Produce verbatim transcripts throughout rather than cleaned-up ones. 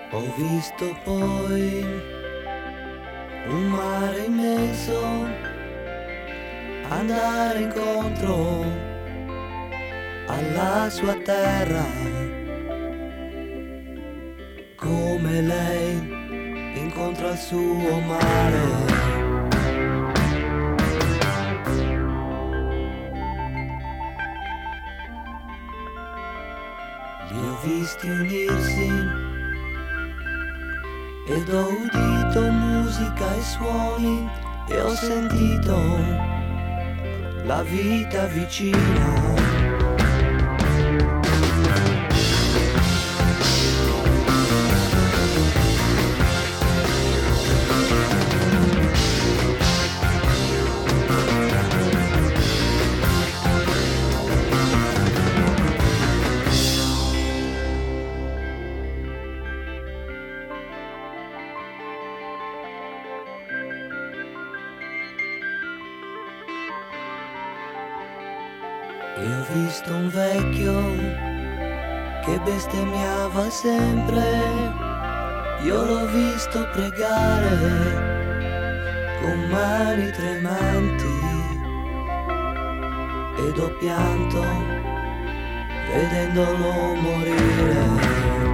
Ho visto poi un mare immenso andare incontro alla sua terra, come lei incontra il suo mare. Li ho visti unirsi ed ho udito musica e suoni e ho sentito la vita vicina. E ho visto un vecchio che bestemmiava sempre, io l'ho visto pregare con mani tremanti ed ho pianto vedendolo morire.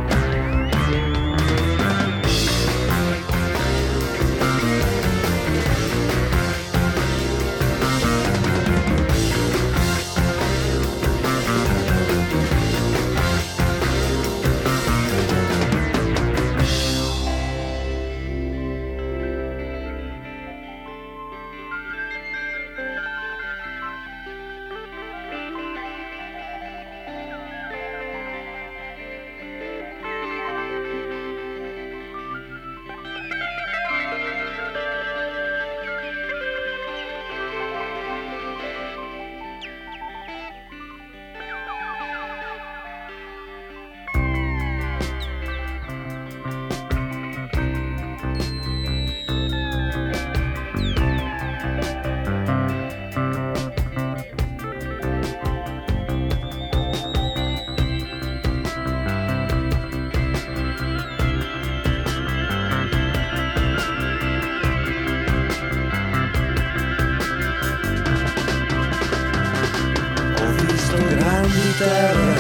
Terre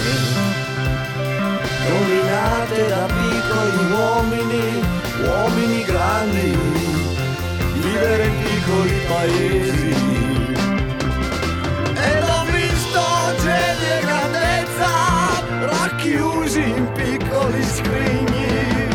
dominate da piccoli uomini, uomini grandi, vivere in piccoli paesi. Ed ho visto geni e grandezza racchiusi in piccoli scrigni.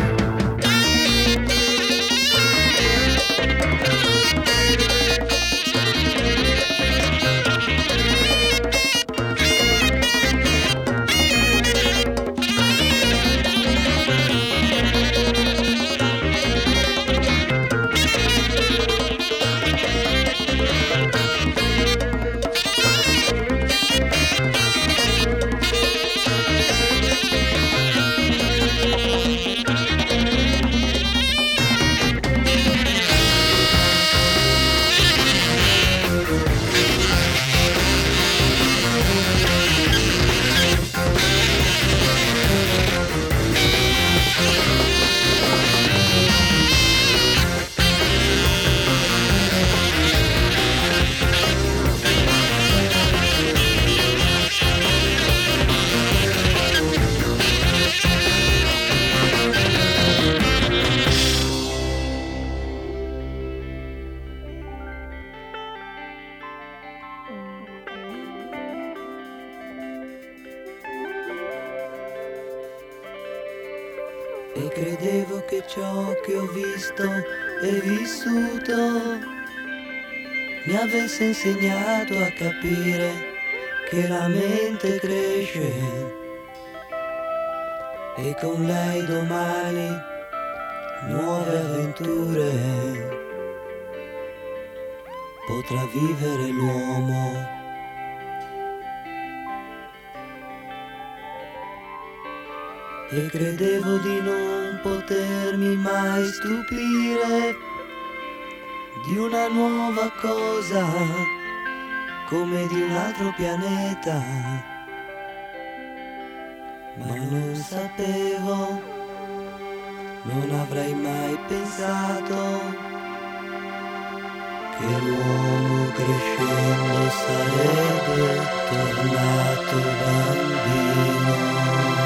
E credevo che ciò che ho visto e vissuto mi avesse insegnato a capire che la mente cresce e con lei domani nuove avventure potrà vivere l'uomo. E credevo di non potermi mai stupire di una nuova cosa, come di un altro pianeta, ma non sapevo Non avrei mai pensato che l'uomo crescendo sarebbe tornato bambino.